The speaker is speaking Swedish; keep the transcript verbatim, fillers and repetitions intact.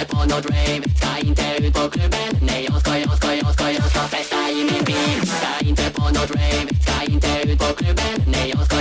inte på något rave, ska inte ut på klubben. Nej, jag ska, jag ska, jag ska, jag ska festa i min bil. Ska inte på något rave, ska inte ut på klubben. Nej, jag ska